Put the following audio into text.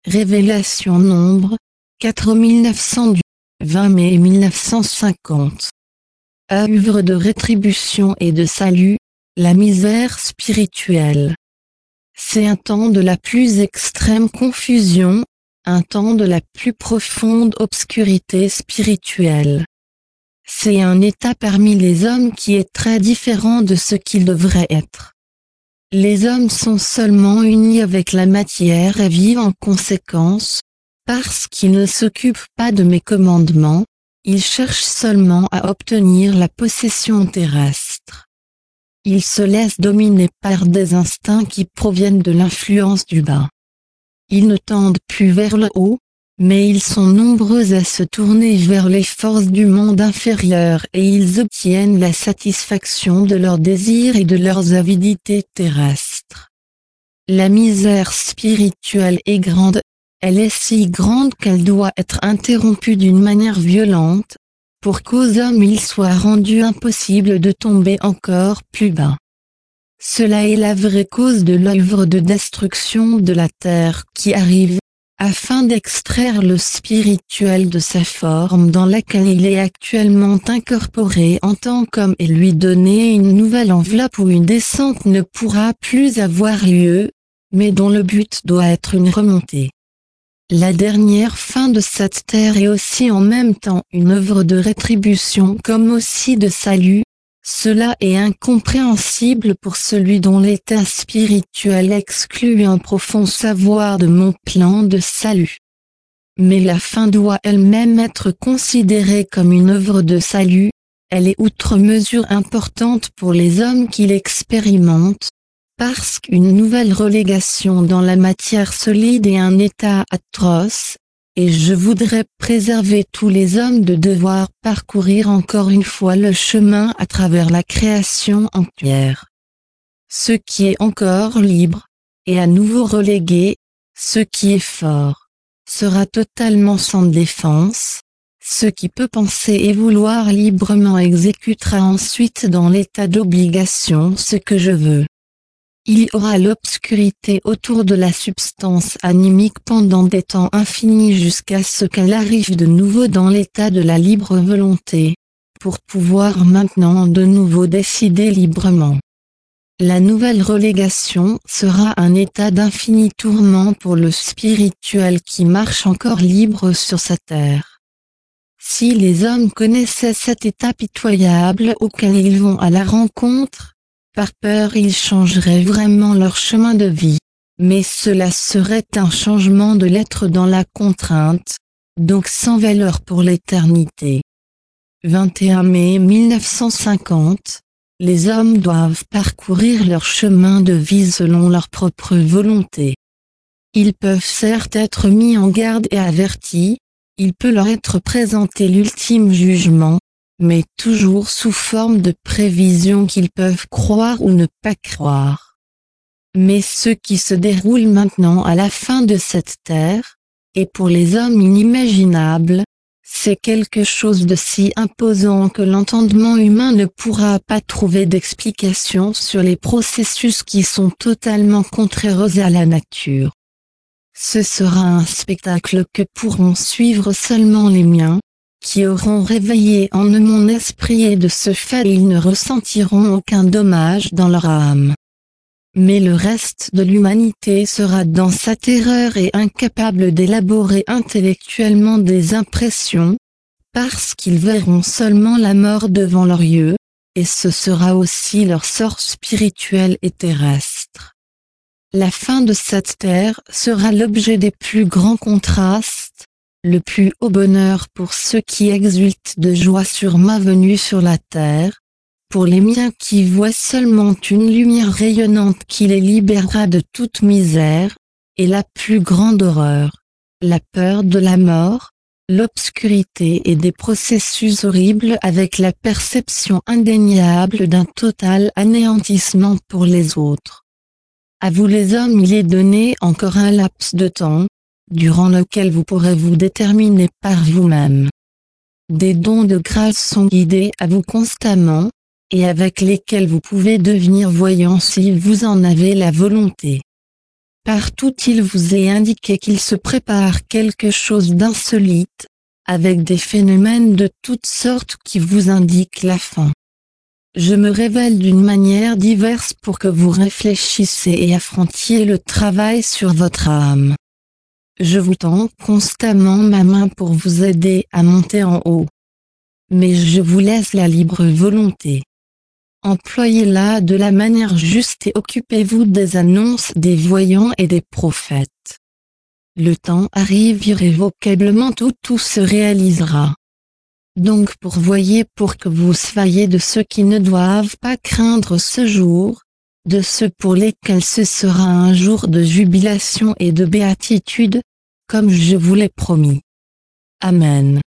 Révélation Nombre 4900 du 20 mai 1950. Œuvre de rétribution et de salut, la misère spirituelle. C'est un temps de la plus extrême confusion, un temps de la plus profonde obscurité spirituelle. C'est un état parmi les hommes qui est très différent de ce qu'il devrait être. Les hommes sont seulement unis avec la matière et vivent en conséquence, parce qu'ils ne s'occupent pas de mes commandements, ils cherchent seulement à obtenir la possession terrestre. Ils se laissent dominer par des instincts qui proviennent de l'influence du bas. Ils ne tendent plus vers le haut, mais ils sont nombreux à se tourner vers les forces du monde inférieur et ils obtiennent la satisfaction de leurs désirs et de leurs avidités terrestres. La misère spirituelle est grande, elle est si grande qu'elle doit être interrompue d'une manière violente, pour qu'aux hommes il soit rendu impossible de tomber encore plus bas. Cela est la vraie cause de l'œuvre de destruction de la terre qui arrive, afin d'extraire le spirituel de sa forme dans laquelle il est actuellement incorporé en tant qu'homme et lui donner une nouvelle enveloppe où une descente ne pourra plus avoir lieu, mais dont le but doit être une remontée. La dernière fin de cette terre est aussi en même temps une œuvre de rétribution comme aussi de salut. Cela est incompréhensible pour celui dont l'état spirituel exclut un profond savoir de mon plan de salut. Mais la fin doit elle-même être considérée comme une œuvre de salut, elle est outre mesure importante pour les hommes qui l'expérimentent, parce qu'une nouvelle relégation dans la matière solide est un état atroce, et je voudrais préserver tous les hommes de devoir parcourir encore une fois le chemin à travers la création entière. Ce qui est encore libre, est à nouveau relégué, ce qui est fort, sera totalement sans défense, ce qui peut penser et vouloir librement exécutera ensuite dans l'état d'obligation ce que je veux. Il y aura l'obscurité autour de la substance animique pendant des temps infinis jusqu'à ce qu'elle arrive de nouveau dans l'état de la libre volonté, pour pouvoir maintenant de nouveau décider librement. La nouvelle relégation sera un état d'infini tourment pour le spirituel qui marche encore libre sur sa terre. Si les hommes connaissaient cet état pitoyable auquel ils vont à la rencontre, par peur ils changeraient vraiment leur chemin de vie, mais cela serait un changement de l'être dans la contrainte, donc sans valeur pour l'éternité. 21 mai 1950, les hommes doivent parcourir leur chemin de vie selon leur propre volonté. Ils peuvent certes être mis en garde et avertis, il peut leur être présenté l'ultime jugement, mais toujours sous forme de prévision qu'ils peuvent croire ou ne pas croire. Mais ce qui se déroule maintenant à la fin de cette terre, est pour les hommes inimaginable, c'est quelque chose de si imposant que l'entendement humain ne pourra pas trouver d'explication sur les processus qui sont totalement contraires à la nature. Ce sera un spectacle que pourront suivre seulement les miens, qui auront réveillé en eux mon esprit et de ce fait ils ne ressentiront aucun dommage dans leur âme. Mais le reste de l'humanité sera dans sa terreur et incapable d'élaborer intellectuellement des impressions, parce qu'ils verront seulement la mort devant leurs yeux, et ce sera aussi leur sort spirituel et terrestre. La fin de cette terre sera l'objet des plus grands contrastes, le plus haut bonheur pour ceux qui exultent de joie sur ma venue sur la terre, pour les miens qui voient seulement une lumière rayonnante qui les libérera de toute misère, et la plus grande horreur, la peur de la mort, l'obscurité et des processus horribles avec la perception indéniable d'un total anéantissement pour les autres. À vous les hommes il est donné encore un laps de temps, durant lequel vous pourrez vous déterminer par vous-même. Des dons de grâce sont guidés à vous constamment, et avec lesquels vous pouvez devenir voyant si vous en avez la volonté. Partout il vous est indiqué qu'il se prépare quelque chose d'insolite, avec des phénomènes de toutes sortes qui vous indiquent la fin. Je me révèle d'une manière diverse pour que vous réfléchissiez et affrontiez le travail sur votre âme. Je vous tends constamment ma main pour vous aider à monter en haut. Mais je vous laisse la libre volonté. Employez-la de la manière juste et occupez-vous des annonces des voyants et des prophètes. Le temps arrive irrévocablement où tout se réalisera. Donc pourvoyez pour que vous soyez de ceux qui ne doivent pas craindre ce jour, de ceux pour lesquels ce sera un jour de jubilation et de béatitude, comme je vous l'ai promis. Amen.